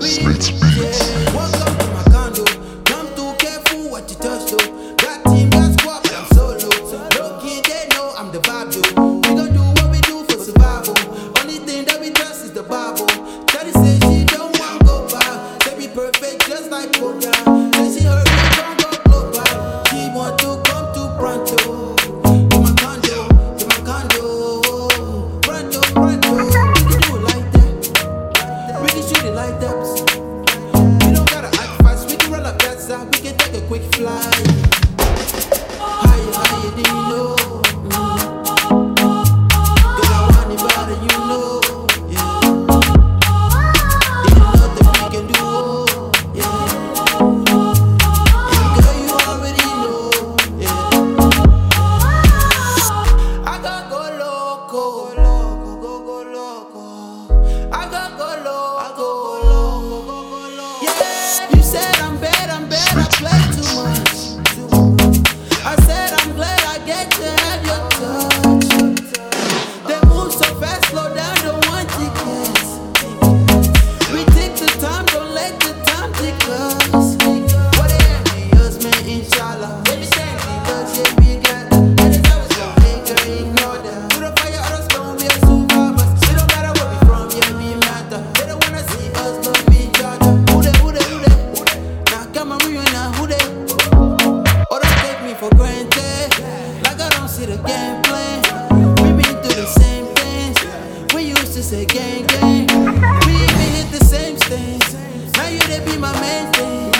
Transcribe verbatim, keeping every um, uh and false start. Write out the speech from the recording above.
Smith Beats. Welcome to my condo. Come too careful what you touch though. Got team, got squad, but I'm solo. No kid, they know I'm the vibe though. We gon' do what we do for survival. Only thing that we trust is the Bible. Shawty say she don't want go by. Say we perfect just like Koga. Say she heard me don't go global. She want to come to Pronto. To my condo, to my condo. Pronto, Pronto. We can do it like that. We can shoot it like that. We don't gotta act fast. We can roll up that side. We can take a quick flight. Higher, higher than you know. Mm. Cause I want it better, you know. Yeah. Ain't nothing we can do. Oh, yeah. And girl, you already know. Yeah. I gotta go loco. Go, go, go loco. I gotta go loco. Yeah. You said I'm bad, I'm bad. I play too much. I said I'm glad I get to have your touch. They move so fast, slow down, don't want tickets. We take the time, don't let the time take us. What they envy us, man, inshallah. Everything because yeah, we got that. And it's always gonna make her ignore that. Put a fire on us, gon' be a survivor. It don't matter where we from, yeah, we matter. They don't wanna see us love each other. Who they, who they, who they? Now come on, we now who they? Or don't take me for granted, like I don't see the game plan. We been through the same things. We used to say gang gang. We even hit the same things. Now you they be my main thing.